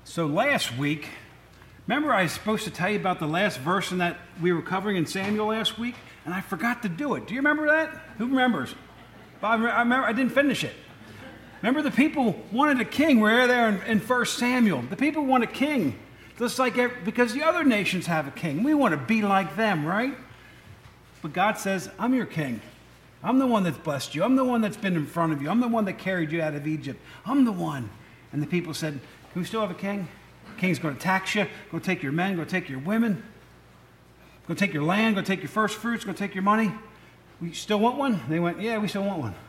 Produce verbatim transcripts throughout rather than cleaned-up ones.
So last week, remember I was supposed to tell you about the last verse in that we were covering in Samuel last week, and I forgot to do it. Do you remember that? Who remembers? I remember I didn't finish it. Remember the people wanted a king. We're there in, in First Samuel. The people want a king, just like every, because the other nations have a king. We want to be like them, right? But God says, I'm your king. I'm the one that's blessed you. I'm the one that's been in front of you. I'm the one that carried you out of Egypt. I'm the one. And the people said, can we still have a king? The king's going to tax you, going to take your men, going to take your women, going to take your land, going to take your first fruits, going to take your money. We still want one? They went, yeah, we still want one.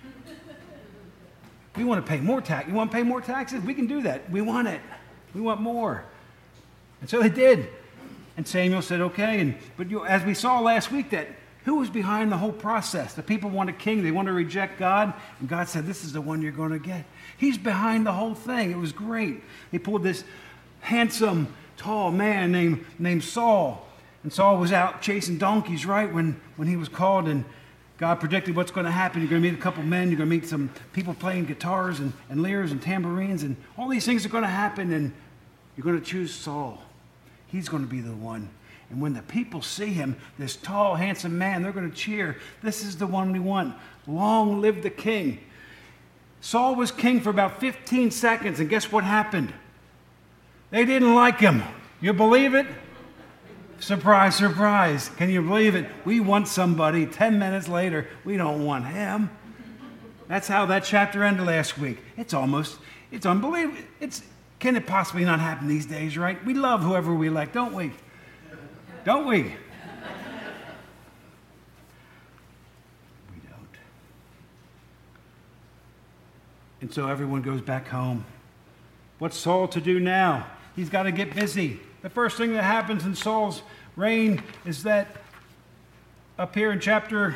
We want to pay more tax. You want to pay more taxes? We can do that. We want it. We want more. And so they did. And Samuel said, okay. And but you, as we saw last week, that who was behind the whole process? The people want a king. They want to reject God. And God said, this is the one you're going to get. He's behind the whole thing. It was great. They pulled this handsome, tall man named, named Saul. And Saul was out chasing donkeys, right, when, when he was called. And God predicted what's going to happen. You're going to meet a couple men. You're going to meet some people playing guitars and, and lyres and tambourines. And all these things are going to happen. And you're going to choose Saul. He's going to be the one. And when the people see him, this tall, handsome man, they're going to cheer. This is the one we want. Long live the king. Saul was king for about fifteen seconds, and guess what happened? They didn't like him. You believe it? Surprise, surprise. Can you believe it? We want somebody. Ten minutes later, we don't want him. That's how that chapter ended last week. It's almost, it's unbelievable. It's, can it possibly not happen these days, right? We love whoever we like, don't we? Don't we? We don't. And so everyone goes back home. What's Saul to do now? He's got to get busy. The first thing that happens in Saul's reign is that up here in chapter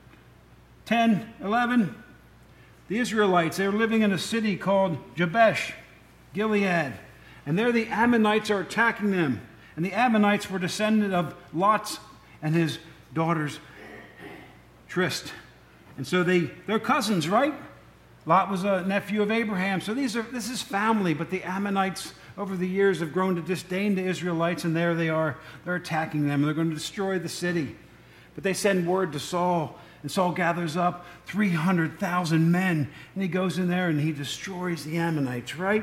ten, eleven, the Israelites, they were living in a city called Jabesh, Gilead. And there the Ammonites are attacking them. And the Ammonites were descendant of Lot and his daughters, Tryst. And so they, they're cousins, right? Lot was a nephew of Abraham. So these are this is family. But the Ammonites, over the years, have grown to disdain the Israelites. And there they are. They're attacking them. They're going to destroy the city. But they send word to Saul. And Saul gathers up three hundred thousand men. And he goes in there and he destroys the Ammonites, right?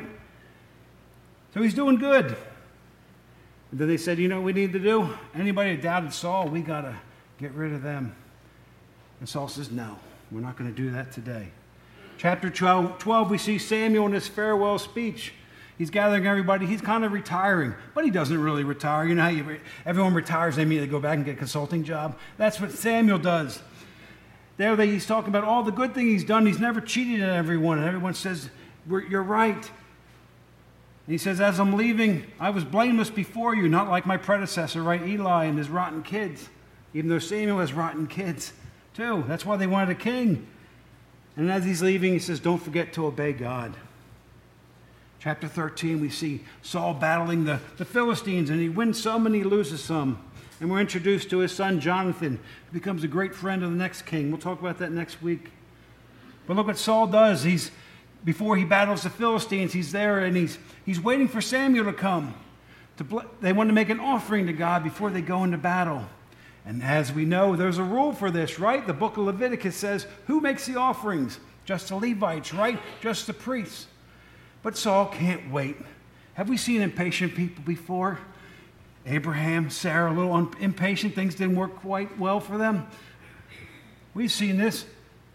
So he's doing good. And then they said, you know what we need to do? Anybody that doubted Saul, we got to get rid of them. And Saul says, no, we're not going to do that today. Chapter twelve, twelve, we see Samuel in his farewell speech. He's gathering everybody. He's kind of retiring, but he doesn't really retire. You know how you re- everyone retires, they immediately go back and get a consulting job? That's what Samuel does. There they, he's talking about all the good thing he's done. He's never cheated on everyone. And everyone says, you're right. And he says, as I'm leaving, I was blameless before you, not like my predecessor, right? Eli and his rotten kids. Even though Samuel has rotten kids, too. That's why they wanted a king. And as he's leaving, he says, don't forget to obey God. Chapter thirteen, we see Saul battling the, the Philistines, and he wins some and he loses some. And we're introduced to his son, Jonathan, who becomes a great friend of the next king. We'll talk about that next week. But look what Saul does. He's Before he battles the Philistines, he's there and he's he's waiting for Samuel to come. To bl- they want to make an offering to God before they go into battle. And as we know, there's a rule for this, right? The book of Leviticus says, who makes the offerings? Just the Levites, right? Just the priests. But Saul can't wait. Have we seen impatient people before? Abraham, Sarah, a little un- impatient. Things didn't work quite well for them. We've seen this.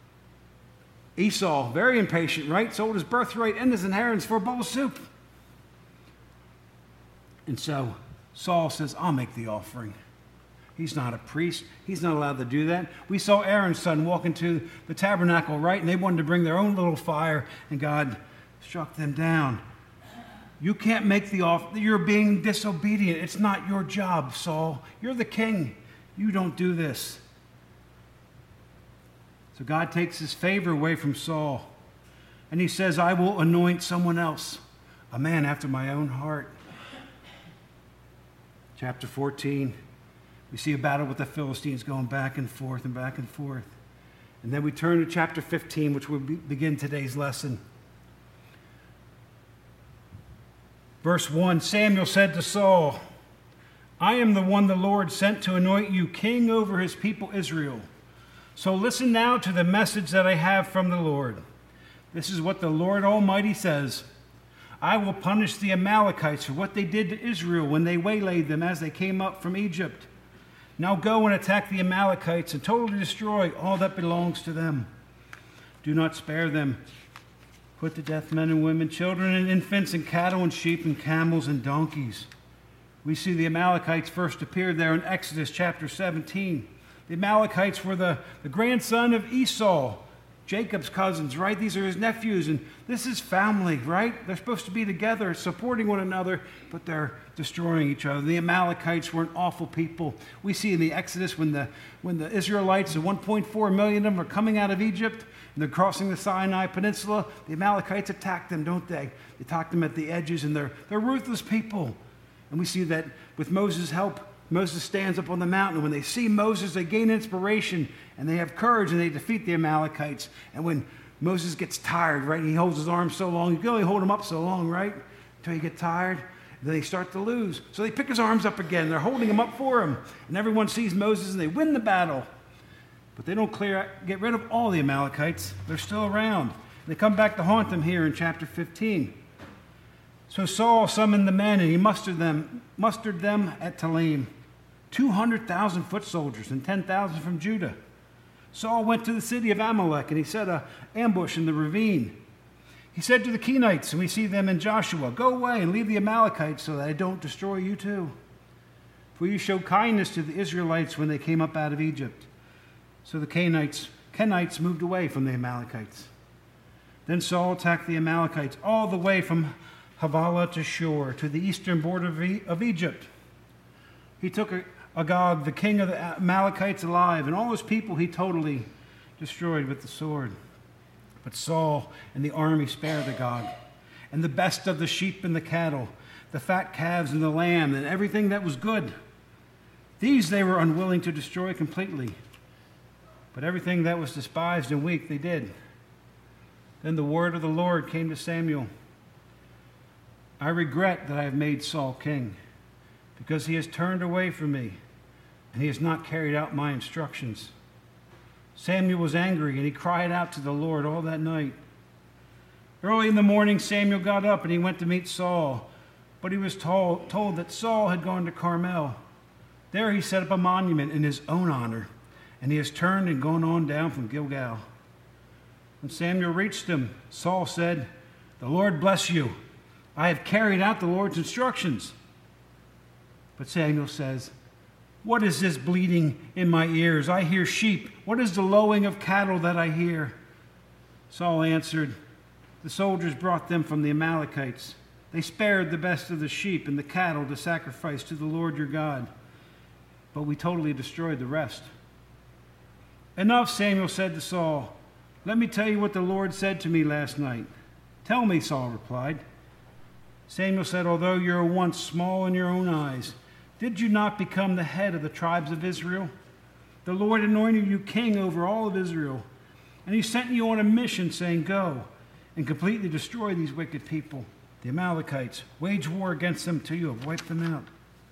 Esau, very impatient, right? Sold his birthright and his inheritance for a bowl of soup. And so Saul says, I'll make the offering. He's not a priest. He's not allowed to do that. We saw Aaron's son walk into the tabernacle, right? And they wanted to bring their own little fire, and God struck them down. You can't make the offering. You're being disobedient. It's not your job, Saul. You're the king. You don't do this. So God takes his favor away from Saul. And he says, I will anoint someone else, a man after my own heart. Chapter fourteen, we see a battle with the Philistines going back and forth and back and forth. And then we turn to chapter fifteen, which will be, begin today's lesson. Verse one, Samuel said to Saul, I am the one the Lord sent to anoint you king over his people Israel. So listen now to the message that I have from the Lord. This is what the Lord Almighty says. I will punish the Amalekites for what they did to Israel when they waylaid them as they came up from Egypt. Now go and attack the Amalekites and totally destroy all that belongs to them. Do not spare them. Put to death men and women, children and infants, and cattle and sheep and camels and donkeys. We see the Amalekites first appeared there in Exodus chapter seventeen. The Amalekites were the, the grandson of Esau, Jacob's cousins, right? These are his nephews, and this is family, right? They're supposed to be together, supporting one another, but they're destroying each other. The Amalekites were an awful people. We see in the Exodus when the, when the Israelites, the one point four million of them, are coming out of Egypt, and they're crossing the Sinai Peninsula, the Amalekites attack them, don't they? They attack them at the edges, and they're, they're ruthless people. And we see that with Moses' help, Moses stands up on the mountain. When they see Moses, they gain inspiration, and they have courage, and they defeat the Amalekites. And when Moses gets tired, right, he holds his arms so long, you can only hold them up so long, right, until you get tired. Then they start to lose. So they pick his arms up again. They're holding him up for him. And everyone sees Moses, and they win the battle. But they don't clear, get rid of all the Amalekites. They're still around. They come back to haunt them here in chapter fifteen. So Saul summoned the men, and he mustered them, mustered them at Telaim, two hundred thousand foot soldiers and ten thousand from Judah. Saul went to the city of Amalek, and he set an ambush in the ravine. He said to the Kenites, and we see them in Joshua, go away and leave the Amalekites so that I don't destroy you too. For you showed kindness to the Israelites when they came up out of Egypt. So the Kenites, Kenites moved away from the Amalekites. Then Saul attacked the Amalekites all the way from Havilah to Shur, to the eastern border of, e- of Egypt. He took Agag, the king of the Amalekites, alive, and all his people he totally destroyed with the sword. But Saul and the army spared Agag, and the best of the sheep and the cattle, the fat calves and the lamb, and everything that was good. These they were unwilling to destroy completely. But everything that was despised and weak they did. Then the word of the Lord came to Samuel. I regret that I have made Saul king, because he has turned away from me, and he has not carried out my instructions. Samuel was angry, and he cried out to the Lord all that night. Early in the morning, Samuel got up, and he went to meet Saul, but he was told, told that Saul had gone to Carmel. There he set up a monument in his own honor, and he has turned and gone on down from Gilgal. When Samuel reached him, Saul said, "The Lord bless you. I have carried out the Lord's instructions." But Samuel says, "What is this bleating in my ears? I hear sheep. What is the lowing of cattle that I hear?" Saul answered, "The soldiers brought them from the Amalekites. They spared the best of the sheep and the cattle to sacrifice to the Lord your God, but we totally destroyed the rest." "Enough," Samuel said to Saul. "Let me tell you what the Lord said to me last night." "Tell me," Saul replied. Samuel said, "Although you were once small in your own eyes, did you not become the head of the tribes of Israel? The Lord anointed you king over all of Israel, and he sent you on a mission saying, 'Go and completely destroy these wicked people, the Amalekites. Wage war against them till you have wiped them out.'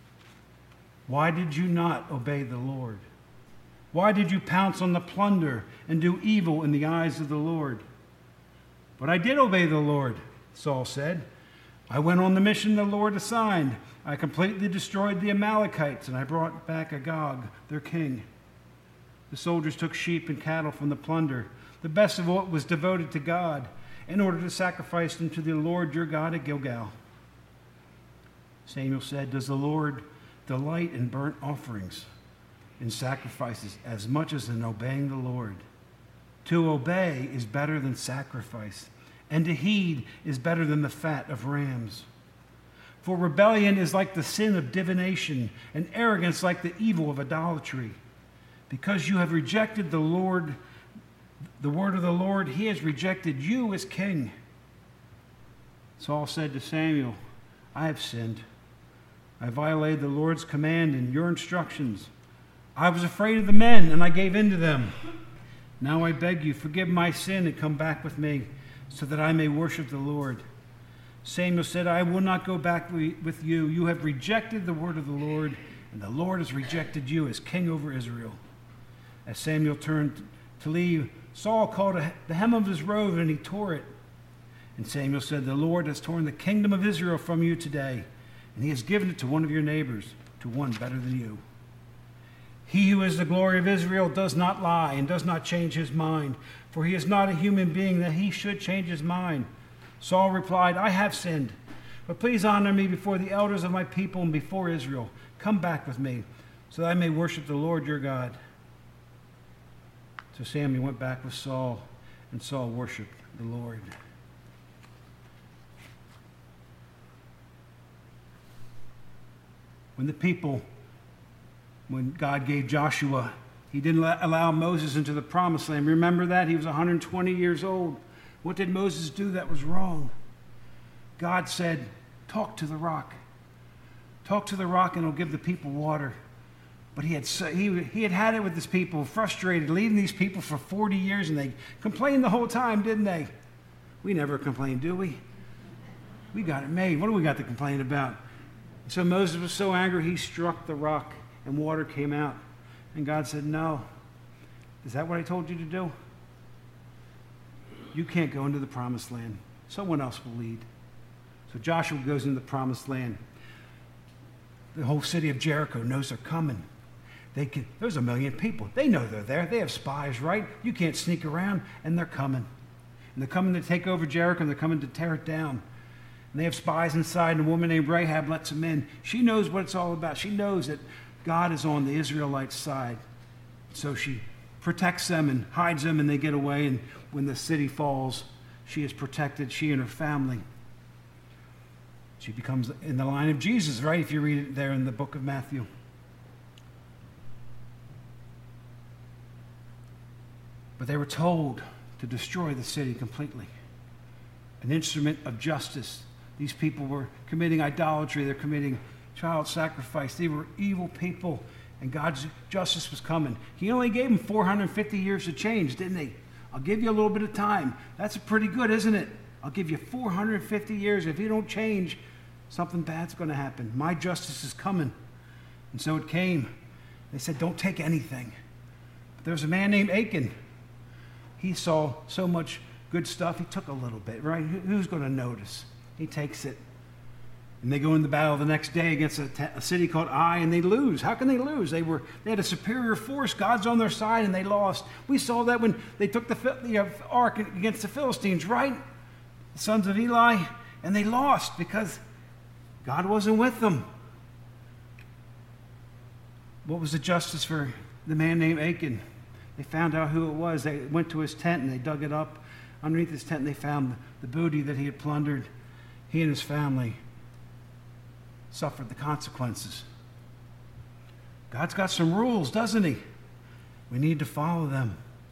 Why did you not obey the Lord? Why did you pounce on the plunder and do evil in the eyes of the Lord?" "But I did obey the Lord," Saul said. "I went on the mission the Lord assigned. I completely destroyed the Amalekites, and I brought back Agag, their king." The soldiers took sheep and cattle from the plunder, the best of what was devoted to God, in order to sacrifice them to the Lord your God at Gilgal. Samuel said, "Does the Lord delight in burnt offerings, in sacrifices, as much as in obeying the Lord? To obey is better than sacrifice, and to heed is better than the fat of rams. For rebellion is like the sin of divination, and arrogance like the evil of idolatry. Because you have rejected the Lord, the word of the Lord, he has rejected you as king." Saul said to Samuel, "I have sinned. I violated the Lord's command and your instructions. I was afraid of the men, and I gave in to them. Now I beg you, forgive my sin and come back with me, so that I may worship the Lord." Samuel said, I will not go back with you. You have rejected the word of the Lord, and the Lord has rejected you as king over Israel. As Samuel turned to leave, Saul caught the hem of his robe, and he tore it. And Samuel said, the Lord has torn the kingdom of Israel from you today, and he has given it to one of your neighbors, to one better than you. He who is the glory of Israel does not lie and does not change his mind, for he is not a human being that he should change his mind. Saul replied, I have sinned, but please honor me before the elders of my people and before Israel. Come back with me, so that I may worship the Lord your God. So Samuel went back with Saul, and Saul worshiped the Lord. When the people, when God gave Joshua, he didn't allow Moses into the promised land. Remember that? He was one hundred twenty years old. What did Moses do that was wrong? God said, talk to the rock. Talk to the rock and it'll give the people water. But he had, he, he had had it with his people, frustrated, leading these people for forty years, and they complained the whole time, didn't they? We never complain, do we? We got it made. What do we got to complain about? So Moses was so angry, he struck the rock, and water came out. And God said, no. Is that what I told you to do? You can't go into the promised land. Someone else will lead. So Joshua goes into the promised land. The whole city of Jericho knows they're coming. They can, there's a million people. They know they're there. They have spies, right? You can't sneak around, and they're coming. And they're coming to take over Jericho, and they're coming to tear it down. And they have spies inside, and a woman named Rahab lets them in. She knows what it's all about. She knows that God is on the Israelites' side. So she protects them and hides them, and they get away. And when the city falls, she is protected, she and her family. She becomes in the line of Jesus, right? If you read it there in the book of Matthew. But they were told to destroy the city completely. An instrument of justice. These people were committing idolatry. They're committing child sacrifice. They were evil people, and God's justice was coming. He only gave them four hundred fifty years to change, didn't he? I'll give you a little bit of time. That's pretty good, isn't it? I'll give you four hundred fifty years. If you don't change, something bad's going to happen. My justice is coming. And so it came. They said, don't take anything. But there was a man named Achan. He saw so much good stuff. He took a little bit, right? Who's going to notice? He takes it. And they go in the battle the next day against a, t- a city called Ai, and they lose. How can they lose? They were they had a superior force. God's on their side, and they lost. We saw that when they took the, the uh, ark against the Philistines, right? The sons of Eli, and they lost because God wasn't with them. What was the justice for the man named Achan? They found out who it was. They went to his tent, and they dug it up. Underneath his tent, they found the booty that he had plundered. He and his family suffered the consequences. God's got some rules, doesn't he? We need to follow them.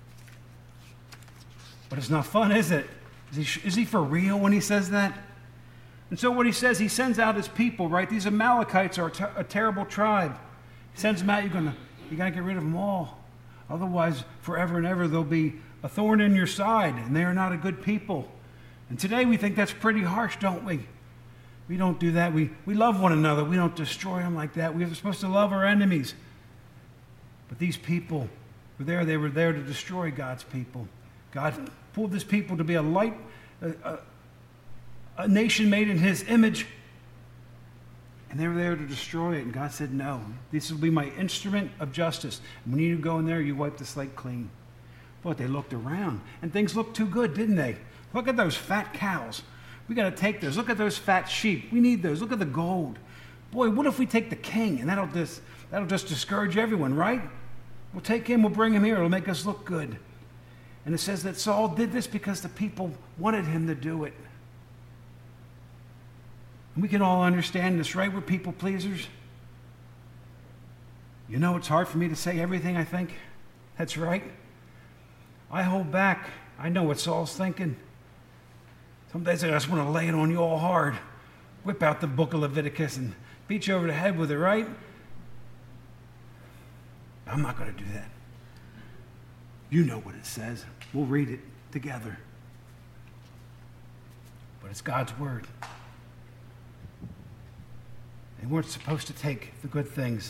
But it's not fun, is it? Is he, is he for real when he says that? And so what he says, he sends out his people, right? These Amalekites are a, ter- a terrible tribe. He sends them out. You're gonna, you got to get rid of them all. Otherwise, forever and ever, they'll be a thorn in your side, and they are not a good people. And today we think that's pretty harsh, don't we? We don't do that. We, we love one another. We don't destroy them like that. We're supposed to love our enemies. But these people were there. They were there to destroy God's people. God pulled this people to be a light, a, a, a nation made in his image. And they were there to destroy it. And God said, no, this will be my instrument of justice. And when you go in there, you wipe the slate clean. But they looked around, and things looked too good, didn't they? Look at those fat cows. We got to take those. Look at those fat sheep. We need those. Look at the gold. Boy, what if we take the king? And that'll just, that'll just discourage everyone, right? We'll take him. We'll bring him here. It'll make us look good. And it says that Saul did this because the people wanted him to do it. And we can all understand this, right? We're people pleasers. You know, it's hard for me to say everything I think. That's right. I hold back. I know what Saul's thinking. Some days I just want to lay it on you all hard. Whip out the book of Leviticus and beat you over the head with it, right? I'm not going to do that. You know what it says. We'll read it together. But it's God's word. They weren't supposed to take the good things.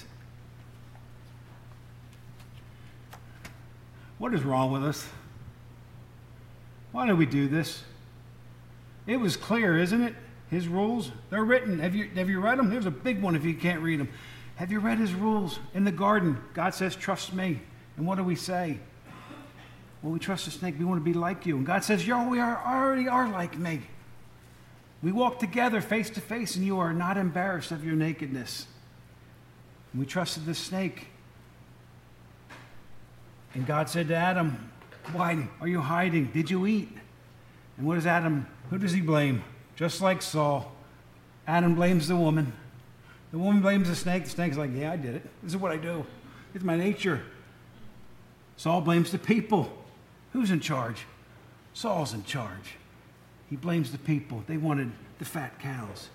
What is wrong with us? Why do we do this? It was clear, isn't it? His rules, they're written. Have you, have you read them? There's a big one if you can't read them. Have you read his rules? In the garden, God says, trust me. And what do we say? Well, we trust the snake. We want to be like you. And God says, yo, we are, already are like me. We walk together face to face, and you are not embarrassed of your nakedness. And we trusted the snake. And God said to Adam, why are you hiding? Did you eat? And what does Adam, who does he blame? Just like Saul, Adam blames the woman. The woman blames the snake. The snake's like, yeah, I did it. This is what I do. It's my nature. Saul blames the people. Who's in charge? Saul's in charge. He blames the people. They wanted the fat cows.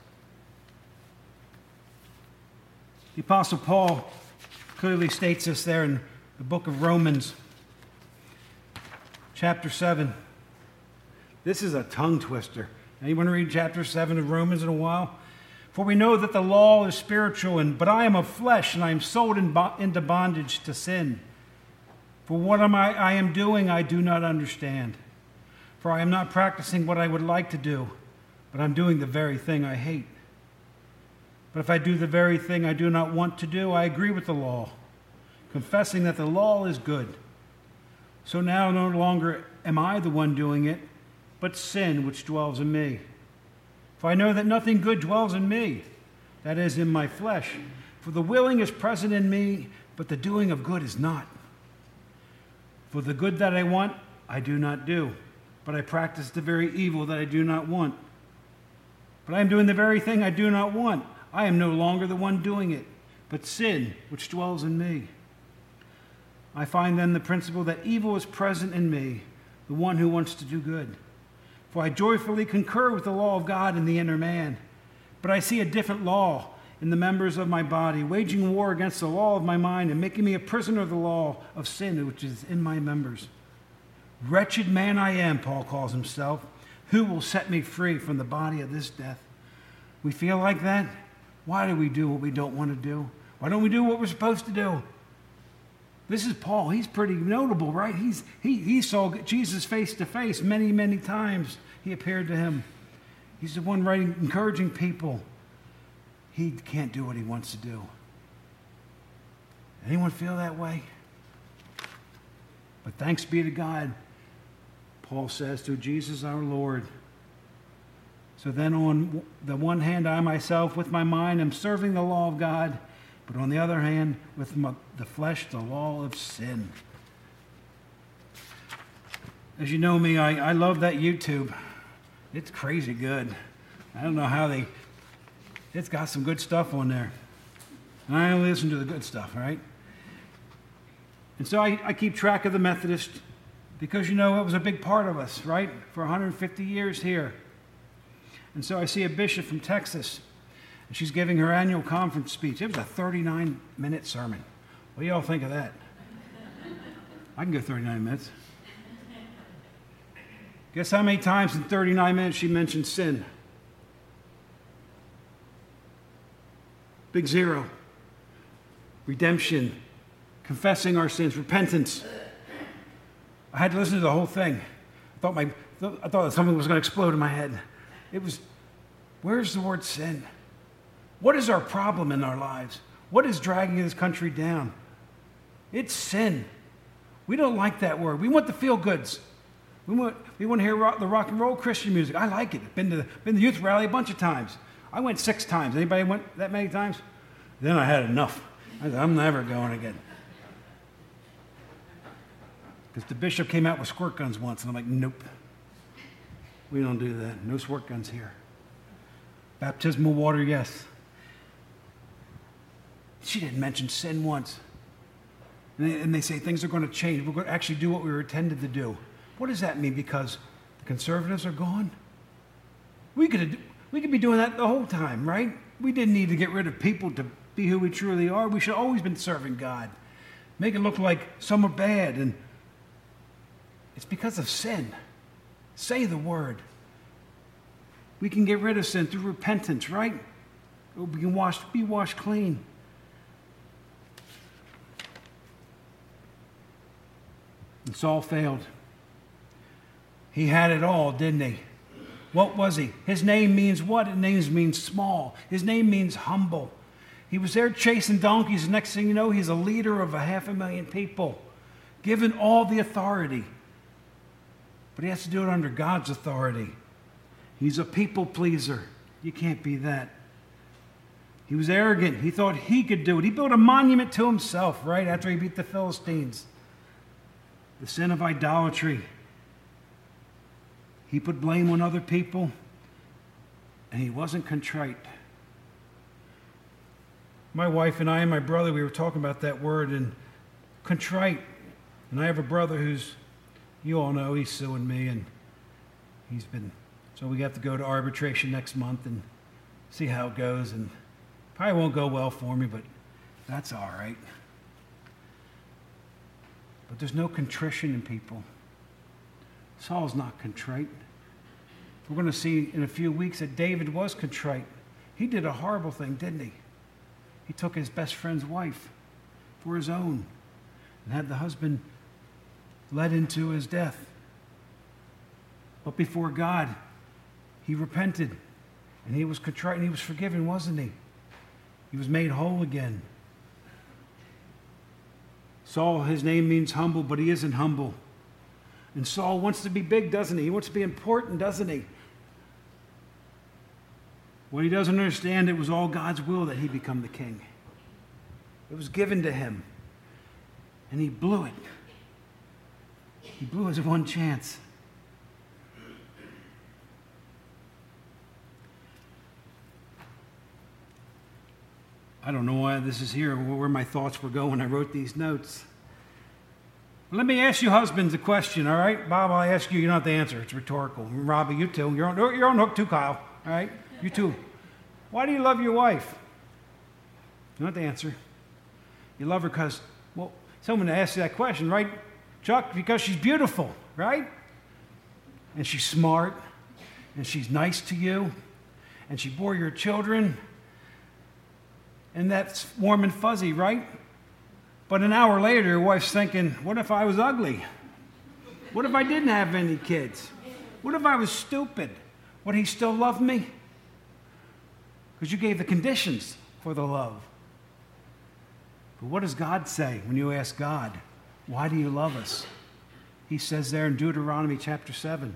The Apostle Paul clearly states this there in the book of Romans, chapter seven. This is a tongue twister. Anyone read chapter seven of Romans in a while? For we know that the law is spiritual, and but I am of flesh, and I am sold in bo- into bondage to sin. For what am I, I am doing, I do not understand. For I am not practicing what I would like to do, but I'm doing the very thing I hate. But if I do the very thing I do not want to do, I agree with the law, confessing that the law is good. So now no longer am I the one doing it, but sin which dwells in me. For I know that nothing good dwells in me, that is, in my flesh. For the willing is present in me, but the doing of good is not. For the good that I want, I do not do, but I practice the very evil that I do not want. But I am doing the very thing I do not want. I am no longer the one doing it, but sin which dwells in me. I find then the principle that evil is present in me, the one who wants to do good. For I joyfully concur with the law of God in the inner man. But I see a different law in the members of my body, waging war against the law of my mind and making me a prisoner of the law of sin which is in my members. Wretched man I am, Paul calls himself. Who will set me free from the body of this death? We feel like that? Why do we do what we don't want to do? Why don't we do what we're supposed to do? This is Paul. He's pretty notable, right? He's, he, he saw Jesus face to face many, many times. He appeared to him. He's the one writing, encouraging people. He can't do what he wants to do. Anyone feel that way? But thanks be to God, Paul says, through Jesus our Lord. So then on the one hand, I myself with my mind am serving the law of God, but on the other hand, with my, the flesh, the law of sin. As you know me, I, I love that YouTube. It's crazy good. I don't know how they, it's got some good stuff on there. And I only listen to the good stuff, right? And so I, I keep track of the Methodist because, you know, it was a big part of us, right? For one hundred fifty years here. And so I see a bishop from Texas, and she's giving her annual conference speech. It was a thirty-nine minute sermon. What do y'all think of that? I can go thirty-nine minutes. Guess how many times in thirty-nine minutes she mentioned sin? Big zero. Redemption. Confessing our sins. Repentance. I had to listen to the whole thing. I thought, my, I thought that something was going to explode in my head. It was, where's the word sin? What is our problem in our lives? What is dragging this country down? It's sin. We don't like that word. We want the feel-goods. We want, we want to hear rock, the rock and roll Christian music. I like it. I've been to, the, been to the youth rally a bunch of times. I went six times. Anybody went that many times? Then I had enough. I said, I'm never going again. Because the bishop came out with squirt guns once, and I'm like, nope. We don't do that. No squirt guns here. Baptismal water, yes. She didn't mention sin once. And they, and they say things are going to change. We're going to actually do what we were intended to do. What does that mean? Because the conservatives are gone? We could, we could be doing that the whole time, right? We didn't need to get rid of people to be who we truly are. We should have always been serving God. Make it look like some are bad. And it's because of sin. Say the word. We can get rid of sin through repentance, right? We can wash, be washed clean. And Saul failed. He had it all, didn't he? What was he? His name means what? His name means small. His name means humble. He was there chasing donkeys. The next thing you know, he's a leader of a half a million people, given all the authority. But he has to do it under God's authority. He's a people pleaser. You can't be that. He was arrogant. He thought he could do it. He built a monument to himself, right, after he beat the Philistines. The sin of idolatry. He put blame on other people, and he wasn't contrite. My wife and I and my brother, we were talking about that word, and contrite. And I have a brother who's, you all know, he's suing me, and he's been, so we have to go to arbitration next month and see how it goes, and probably won't go well for me, but that's all right. But there's no contrition in people. Saul's not contrite. We're going to see in a few weeks that David was contrite. He did a horrible thing, didn't he? He took his best friend's wife for his own and had the husband led into his death. But before God, he repented, and he was contrite, and he was forgiven, wasn't he? He was made whole again. Saul, his name means humble, but he isn't humble. And Saul wants to be big, doesn't he? He wants to be important, doesn't he? What he doesn't understand, it was all God's will that he become the king. It was given to him. And he blew it. He blew his one chance. I don't know why this is here, where my thoughts were going when I wrote these notes. Let me ask you husbands a question, all right? Bob, I'll ask you. You don't have to answer. It's rhetorical. Robbie, you too. You're on, you're on hook too, Kyle. All right? You too. Why do you love your wife? You don't have to answer. You love her because, well, someone asked you that question, right? Chuck, because she's beautiful, right? And she's smart, and she's nice to you, and she bore your children, and that's warm and fuzzy, right? But an hour later, your wife's thinking, what if I was ugly? What if I didn't have any kids? What if I was stupid? Would he still love me? Because you gave the conditions for the love. But what does God say when you ask God, why do you love us? He says there in Deuteronomy chapter seven,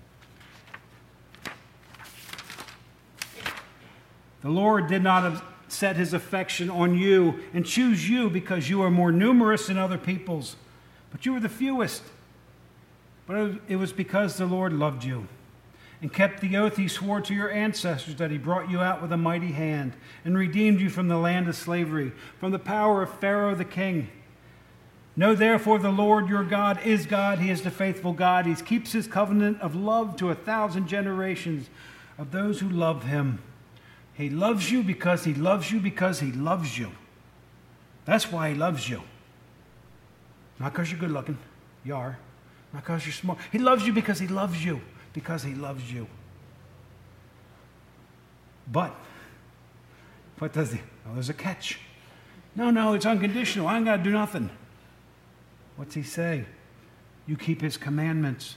the Lord did not set his affection on you and choose you because you are more numerous than other peoples, but you were the fewest. But it was because the Lord loved you and kept the oath he swore to your ancestors, that he brought you out with a mighty hand and redeemed you from the land of slavery, from the power of Pharaoh the king. Know therefore the Lord your God is God. He is the faithful God. He keeps his covenant of love to a thousand generations of those who love him. He loves you because he loves you because he loves you. That's why he loves you. Not because you're good looking. You are. Not because you're smart. He loves you because he loves you. Because he loves you. But, what does he? Oh, there's a catch. No, no, it's unconditional. I ain't got to do nothing. What's he say? You keep his commandments.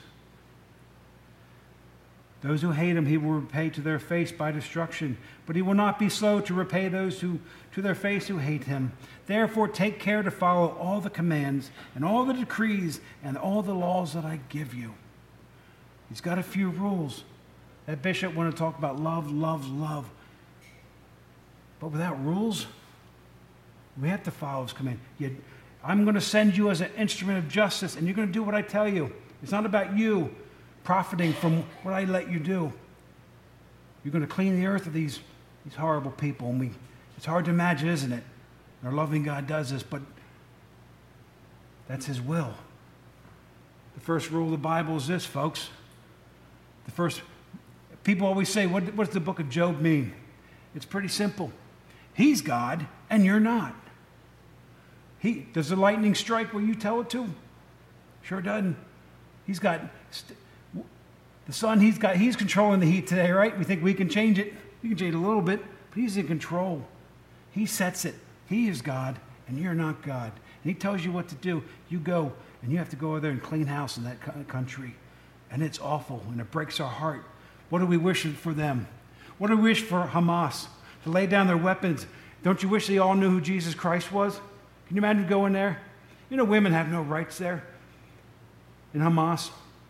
Those who hate him, he will repay to their face by destruction. But he will not be slow to repay those who to their face who hate him. Therefore, take care to follow all the commands and all the decrees and all the laws that I give you. He's got a few rules. That bishop wanted to talk about love, love, love. But without rules, we have to follow his command. You, I'm going to send you as an instrument of justice, and you're going to do what I tell you. It's not about you profiting from what I let you do. You're going to clean the earth of these, these horrible people. And we, it's hard to imagine, isn't it? Our loving God does this, but that's his will. The first rule of the Bible is this, folks. The first, people always say, what, what does the book of Job mean? It's pretty simple. He's God, and you're not. He, does the lightning strike where you tell it to? Sure doesn't. He's got... St- The sun, he's got, he's controlling the heat today, right? We think we can change it. You can change it a little bit, but but he's in control. He sets it. He is God, and you're not God. And he tells you what to do. You go, and you have to go over there and clean house in that country. And it's awful, and it breaks our heart. What do we wish for them? What do we wish for Hamas? To lay down their weapons. Don't you wish they all knew who Jesus Christ was? Can you imagine going there? You know, women have no rights there in Hamas.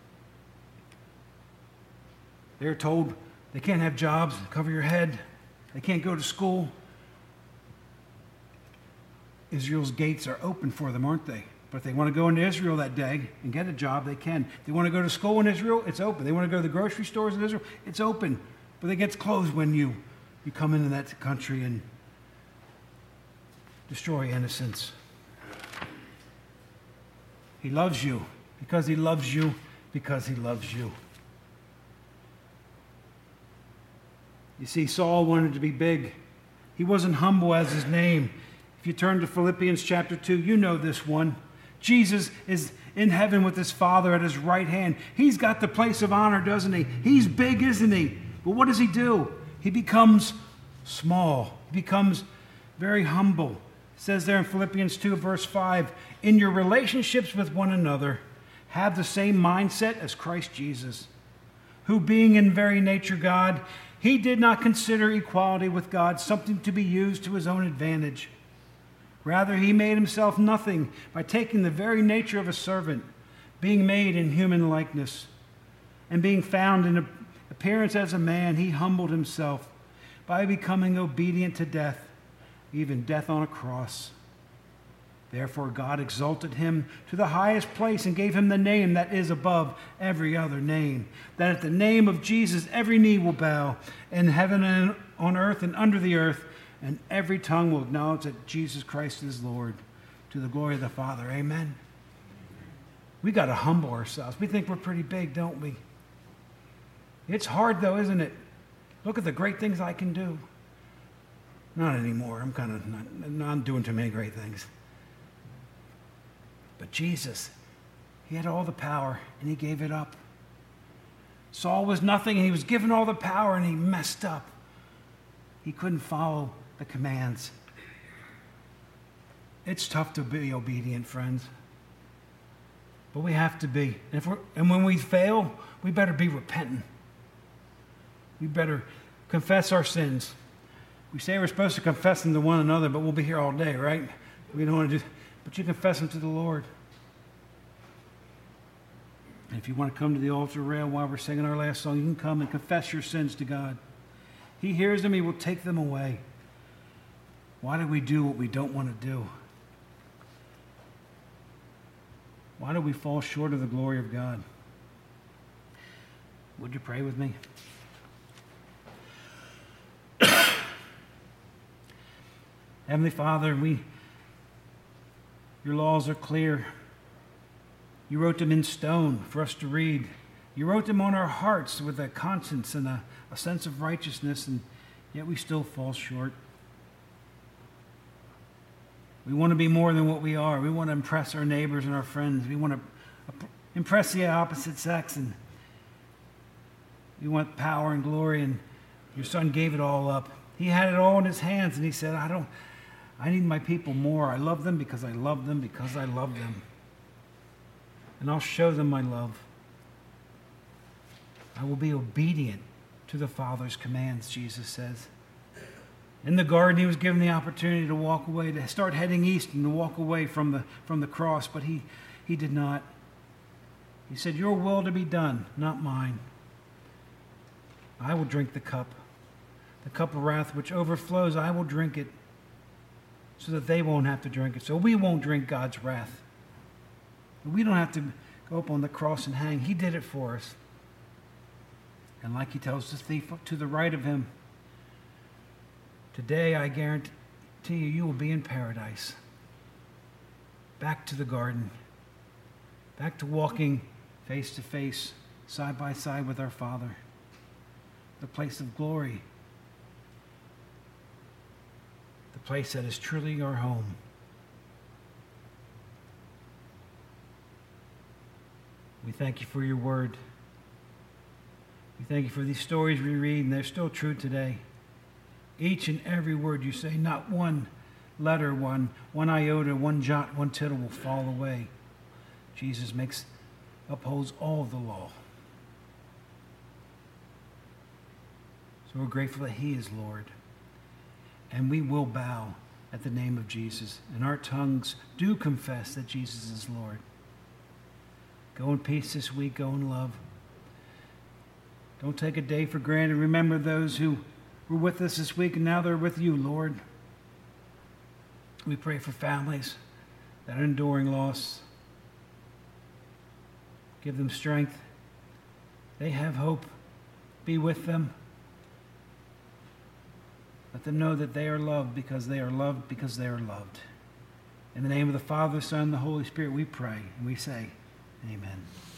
They're told they can't have jobs, cover your head. They can't go to school. Israel's gates are open for them, aren't they? But if they want to go into Israel that day and get a job, they can. If they want to go to school in Israel, it's open. They want to go to the grocery stores in Israel, it's open. But it gets closed when you, you come into that country and destroy innocence. He loves you because he loves you because he loves you. You see, Saul wanted to be big. He wasn't humble as his name. If you turn to Philippians chapter two, you know this one. Jesus is in heaven with his Father at his right hand. He's got the place of honor, doesn't he? He's big, isn't he? But what does he do? He becomes small. He becomes very humble. It says there in Philippians two, verse five, in your relationships with one another, have the same mindset as Christ Jesus, who being in very nature God, he did not consider equality with God something to be used to his own advantage. Rather, he made himself nothing by taking the very nature of a servant, being made in human likeness, and being found in appearance as a man, he humbled himself by becoming obedient to death, even death on a cross. Therefore, God exalted him to the highest place and gave him the name that is above every other name, that at the name of Jesus every knee will bow, in heaven and on earth and under the earth, and every tongue will acknowledge that Jesus Christ is Lord, to the glory of the Father. Amen. We got to humble ourselves. We think we're pretty big, don't we? It's hard, though, isn't it? Look at the great things I can do. Not anymore. I'm kind of not, not doing too many great things. But Jesus, he had all the power, and he gave it up. Saul was nothing, and he was given all the power, and he messed up. He couldn't follow the commands. It's tough to be obedient, friends. But we have to be. And, if we're, and when we fail, we better be repentant. We better confess our sins. We say we're supposed to confess them to one another, but we'll be here all day, right? We don't want to do, but you confess them to the Lord. And if you want to come to the altar rail while we're singing our last song, you can come and confess your sins to God. He hears them, he will take them away. Why do we do what we don't want to do? Why do we fall short of the glory of God? Would you pray with me? Heavenly Father, we, your laws are clear. You wrote them in stone for us to read. You wrote them on our hearts with a conscience and a, a sense of righteousness, and yet we still fall short. We want to be more than what we are. We want to impress our neighbors and our friends. We want to impress the opposite sex, and we want power and glory, and your Son gave it all up. He had it all in his hands, and he said, I don't, I need my people more. I love them because I love them because I love them. And I'll show them my love. I will be obedient to the Father's commands, Jesus says. In the garden, he was given the opportunity to walk away, to start heading east and to walk away from the, from the cross, but he, he did not. He said, your will to be done, not mine. I will drink the cup. The cup of wrath which overflows, I will drink it so that they won't have to drink it. So we won't drink God's wrath. We don't have to go up on the cross and hang. He did it for us. And like he tells the thief to the right of him, today I guarantee you, you will be in paradise. Back to the garden. Back to walking face to face, side by side with our Father. The place of glory. The place that is truly our home. We thank you for your word. We thank you for these stories we read, and they're still true today. Each and every word you say, not one letter, one, one iota, one jot, one tittle will fall away. Jesus makes, upholds all of the law. So we're grateful that he is Lord. And we will bow at the name of Jesus. And our tongues do confess that Jesus is Lord. Go in peace this week. Go in love. Don't take a day for granted. Remember those who were with us this week and now they're with you, Lord. We pray for families that are enduring loss. Give them strength. They have hope. Be with them. Let them know that they are loved because they are loved because they are loved. In the name of the Father, Son, and the Holy Spirit, we pray and we say, amen.